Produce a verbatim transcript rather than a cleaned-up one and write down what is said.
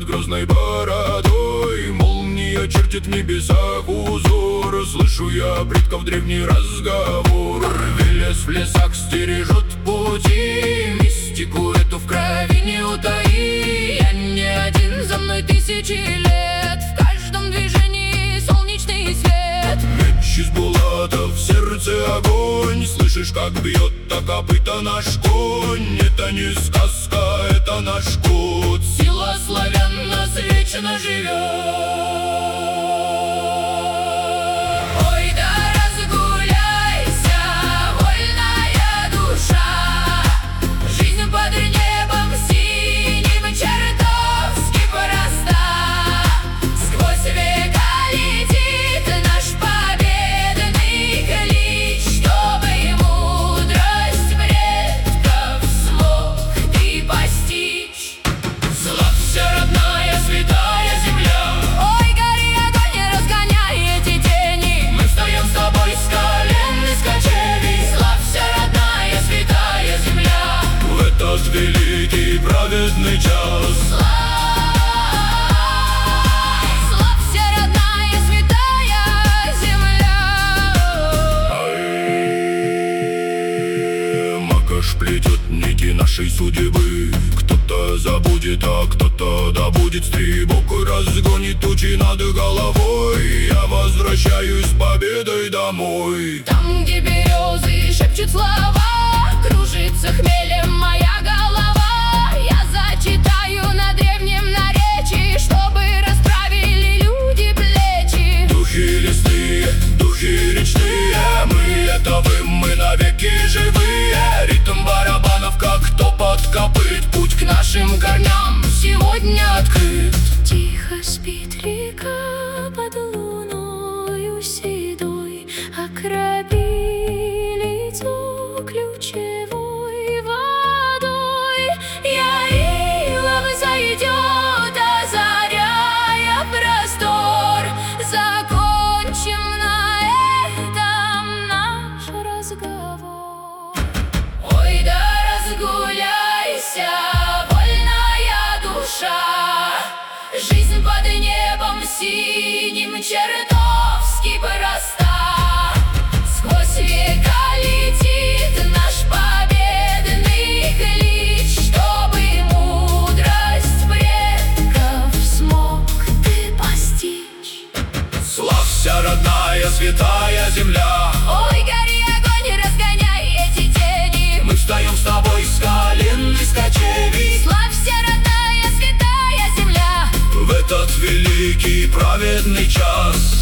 грозной бородой. Молния чертит в небесах узор. Слышу я предков древний разговор. Велес в лесах стережет пути, мистику эту в крови не утаи. Я не один, за мной тысячи лет, в каждом движении солнечный свет. Меч из булата, в сердце огонь. Слышишь, как бьет так копыта наш конь. Это не сказка, это наш код. Сила славян нас вечно живет. Великий праведный час. Славься, родная, святая земля. Ай, макаш плетет нити нашей судьбы. Кто-то забудет, а кто-то добудет стрибок. Разгонит тучи над головой. Я возвращаюсь с победой домой. Там, где березы шепчут слова, кружится хмелем моя голова. Я зачитаю на древнем наречии, чтобы расправили люди плечи. Духи лесные, духи речные, мы это вы, мы навеки живые. Ритм барабанов, как топот копыт. Путь к нашим корням сегодня открыт. Тихо спит река под луною седой, окропи лицо ключевой водой. Ярила взойдет, озаряя простор. Закончим на этом наш разговор. Ой, да разгуляйся, вольная душа. Жизнь под небом синим чертовски проста. Сквозь века летит наш победный клич, чтобы мудрость предков смог ты постичь. Славься, родная, святая земля. Ой, гори огонь, разгоняй эти тени. Мы встаем с тобой с колен из кочевий. Славься, родная, святая земля. В этот великий праведный час.